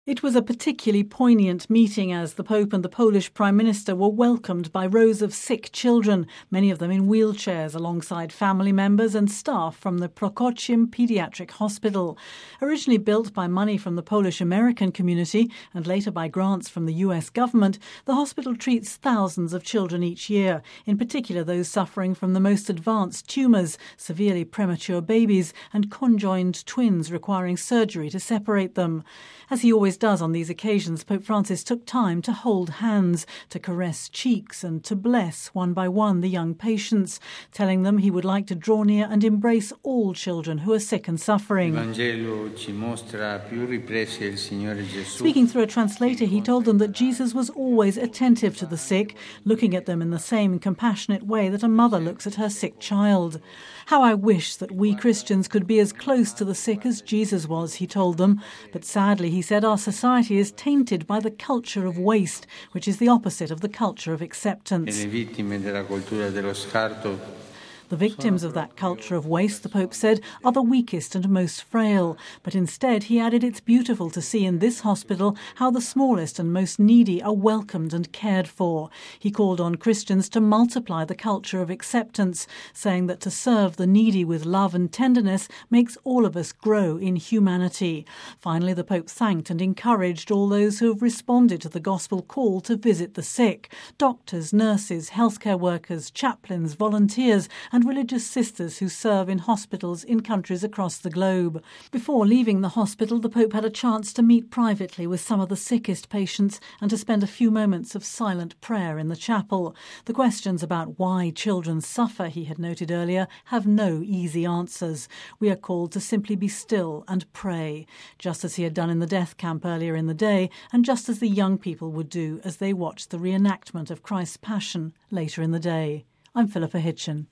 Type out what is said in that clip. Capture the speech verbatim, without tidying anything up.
It was a particularly poignant meeting as the Pope and the Polish Prime Minister were welcomed by rows of sick children, many of them in wheelchairs, alongside family members and staff from the Prokocim Pediatric Hospital. Originally built by money from the Polish-American community and later by grants from the U S government, the hospital treats thousands of children each year, in particular those suffering from the most advanced tumours, severely premature babies and conjoined twins requiring surgery to separate them. As he always does on these occasions, Pope Francis took time to hold hands, to caress cheeks and to bless one by one the young patients, telling them he would like to draw near and embrace all children who are sick and suffering. Speaking through a translator, he told them that Jesus was always attentive to the sick, looking at them in the same compassionate way that a mother looks at her sick child. How I wish that we Christians could be as close to the sick as Jesus was, he told them. But sadly, he said, our society is tainted by the culture of waste, which is the opposite of the culture of acceptance. The victims of that culture of waste, the Pope said, are the weakest and most frail. But instead, he added, it's beautiful to see in this hospital how the smallest and most needy are welcomed and cared for. He called on Christians to multiply the culture of acceptance, saying that to serve the needy with love and tenderness makes all of us grow in humanity. Finally, the Pope thanked and encouraged all those who have responded to the gospel call to visit the sick: doctors, nurses, healthcare workers, chaplains, volunteers, and and religious sisters who serve in hospitals in countries across the globe. Before leaving the hospital, the Pope had a chance to meet privately with some of the sickest patients and to spend a few moments of silent prayer in the chapel. The questions about why children suffer, he had noted earlier, have no easy answers. We are called to simply be still and pray, just as he had done in the death camp earlier in the day, and just as the young people would do as they watched the reenactment of Christ's Passion later in the day. I'm Philippa Hitchen.